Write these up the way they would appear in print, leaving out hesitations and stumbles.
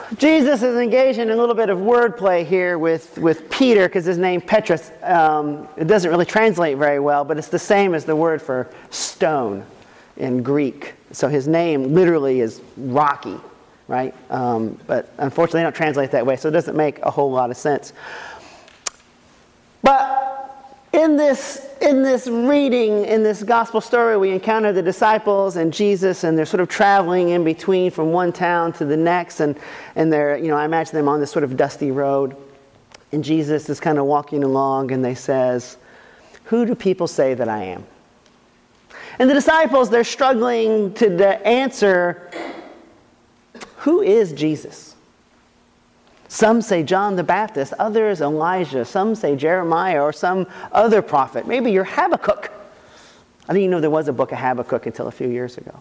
Jesus is engaging in a little bit of wordplay here with Peter, because his name Petrus, it doesn't really translate very well, but it's the same as the word for stone in Greek. So his name literally is rocky, right? But unfortunately, they don't translate that way, so it doesn't make a whole lot of sense. But in this reading, in this gospel story, we encounter the disciples and Jesus, and they're sort of traveling in between from one town to the next, and they're, I imagine them on this sort of dusty road, and Jesus is kind of walking along, and they says, "Who do people say that I am?" And the disciples, they're struggling to answer, who is Jesus? Some say John the Baptist, others Elijah, some say Jeremiah or some other prophet. Maybe you're Habakkuk. I didn't even know there was a book of Habakkuk until a few years ago.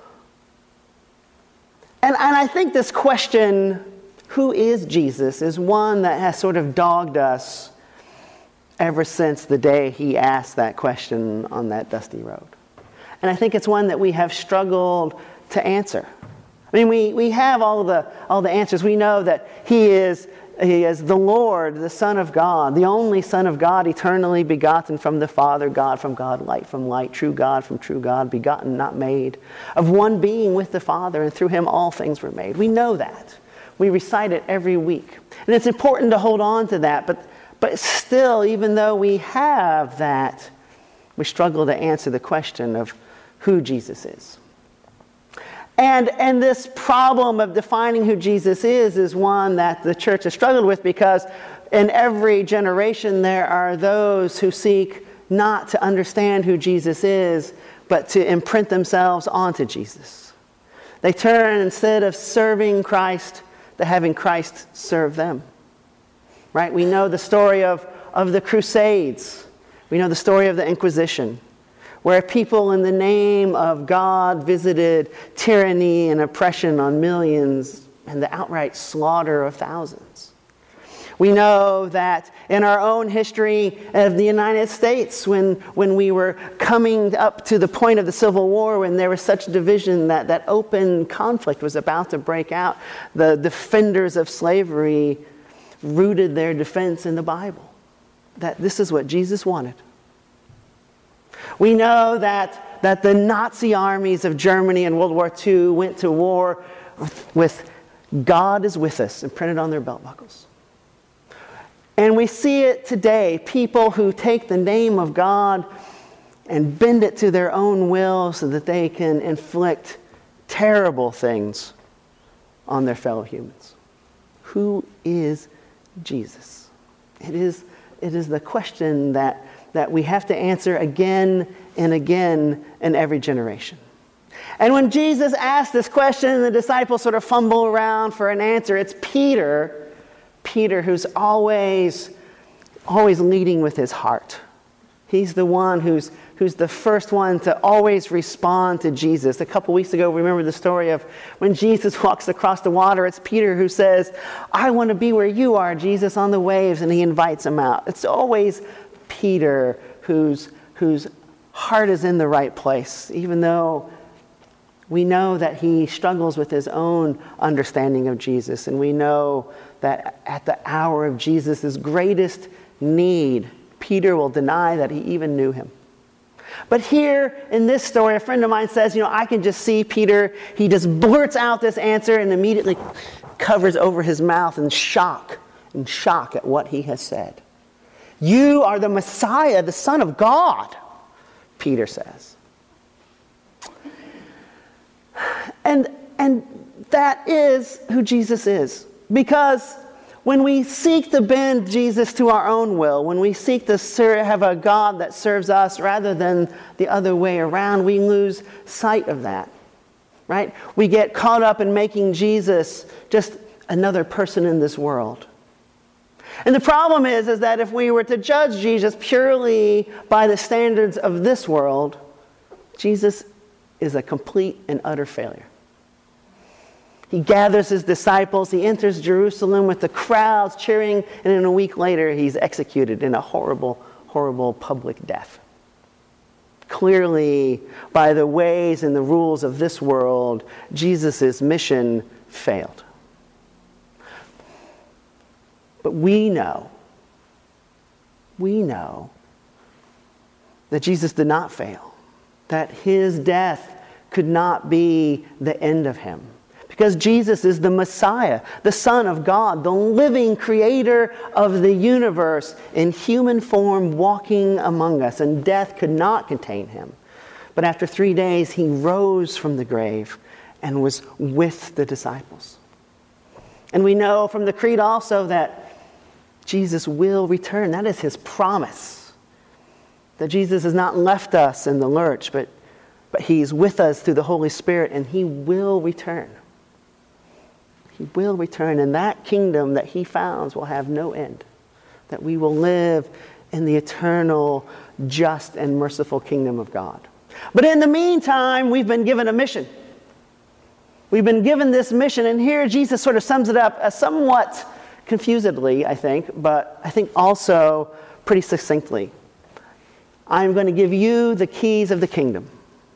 And I think this question, who is Jesus, is one that has sort of dogged us ever since the day he asked that question on that dusty road. And I think it's one that we have struggled to answer. I mean, we have all the answers. We know that He is the Lord, the Son of God, the only Son of God, eternally begotten from the Father, God from God, light from light, true God from true God, begotten, not made, of one being with the Father, and through Him all things were made. We know that. We recite it every week. And it's important to hold on to that, but still, even though we have that, we struggle to answer the question of who Jesus is. And this problem of defining who Jesus is one that the church has struggled with, because in every generation there are those who seek not to understand who Jesus is, but to imprint themselves onto Jesus. They turn, instead of serving Christ, to having Christ serve them. Right? We know the story of the Crusades. We know the story of the Inquisition, where people in the name of God visited tyranny and oppression on millions and the outright slaughter of thousands. We know that in our own history of the United States, when we were coming up to the point of the Civil War, when there was such division that open conflict was about to break out, the defenders of slavery rooted their defense in the Bible, that this is what Jesus wanted. We know that the Nazi armies of Germany in World War II went to war with "God is with us" imprinted on their belt buckles. And we see it today, people who take the name of God and bend it to their own will so that they can inflict terrible things on their fellow humans. Who is Jesus? It is the question that we have to answer again and again in every generation. And when Jesus asked this question, the disciples sort of fumble around for an answer. It's Peter who's always leading with his heart. He's the one who's the first one to always respond to Jesus. A couple weeks ago, remember the story of when Jesus walks across the water. It's Peter who says, "I want to be where you are, Jesus," on the waves, and he invites him out. It's always Peter whose heart is in the right place, even though we know that he struggles with his own understanding of Jesus. And we know that at the hour of Jesus' greatest need, Peter will deny that he even knew him. But here in this story, a friend of mine says, I can just see Peter, he just blurts out this answer and immediately covers over his mouth in shock at what he has said. "You are the Messiah, the Son of God," Peter says. And that is who Jesus is. Because when we seek to bend Jesus to our own will, when we seek to have a God that serves us rather than the other way around, we lose sight of that. Right? We get caught up in making Jesus just another person in this world. And the problem is that if we were to judge Jesus purely by the standards of this world, Jesus is a complete and utter failure. He gathers his disciples, he enters Jerusalem with the crowds cheering, and then a week later he's executed in a horrible, horrible public death. Clearly, by the ways and the rules of this world, Jesus' mission failed. But we know that Jesus did not fail, that his death could not be the end of him. Because Jesus is the Messiah, the Son of God, the living creator of the universe in human form walking among us, and death could not contain him. But after 3 days, he rose from the grave and was with the disciples. And we know from the Creed also that Jesus will return. That is his promise. That Jesus has not left us in the lurch, but he's with us through the Holy Spirit, and he will return. He will return, and that kingdom that he founds will have no end. That we will live in the eternal, just, and merciful kingdom of God. But in the meantime, we've been given a mission. We've been given this mission, and here Jesus sort of sums it up somewhat confusedly, I think, but I think also pretty succinctly. I'm going to give you the keys of the kingdom.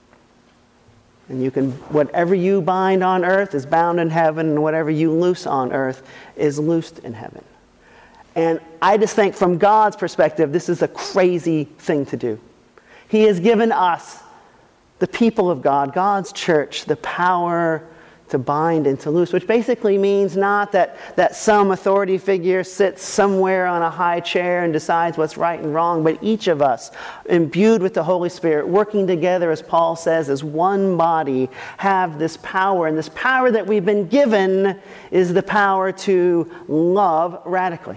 And you can, whatever you bind on earth is bound in heaven, and whatever you loose on earth is loosed in heaven. And I just think from God's perspective, this is a crazy thing to do. He has given us, the people of God, God's church, the power to bind and to loose, which basically means not that some authority figure sits somewhere on a high chair and decides what's right and wrong, but each of us, imbued with the Holy Spirit, working together, as Paul says, as one body, have this power. And this power that we've been given is the power to love radically.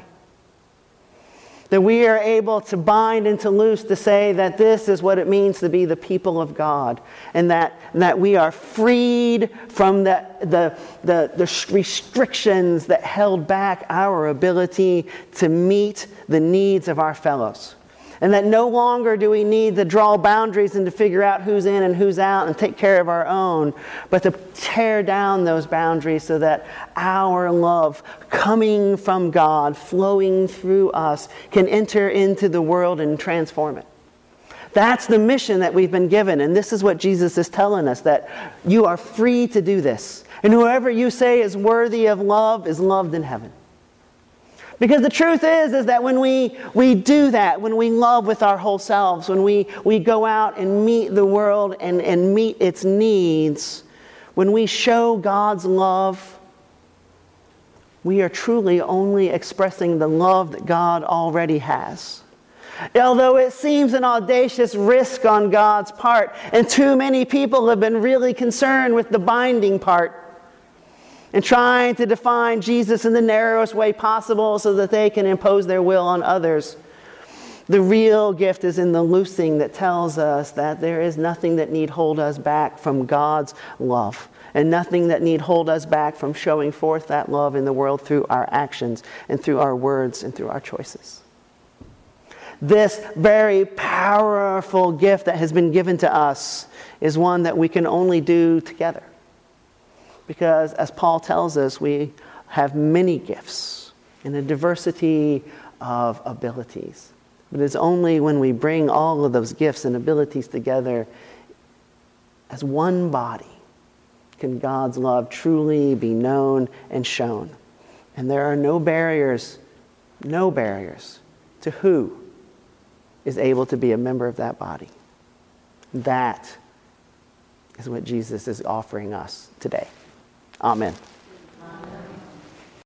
That we are able to bind and to loose, to say that this is what it means to be the people of God. And that we are freed from the restrictions that held back our ability to meet the needs of our fellows. And that no longer do we need to draw boundaries and to figure out who's in and who's out and take care of our own, but to tear down those boundaries so that our love coming from God, flowing through us, can enter into the world and transform it. That's the mission that we've been given, and this is what Jesus is telling us, that you are free to do this. And whoever you say is worthy of love is loved in heaven. Because the truth is that when we do that, when we love with our whole selves, when we go out and meet the world and meet its needs, when we show God's love, we are truly only expressing the love that God already has. Although it seems an audacious risk on God's part, and too many people have been really concerned with the binding part, and trying to define Jesus in the narrowest way possible so that they can impose their will on others. The real gift is in the loosing that tells us that there is nothing that need hold us back from God's love, and nothing that need hold us back from showing forth that love in the world through our actions and through our words and through our choices. This very powerful gift that has been given to us is one that we can only do together. Because, as Paul tells us, we have many gifts and a diversity of abilities. But it's only when we bring all of those gifts and abilities together as one body can God's love truly be known and shown. And there are no barriers to who is able to be a member of that body. That is what Jesus is offering us today. Amen.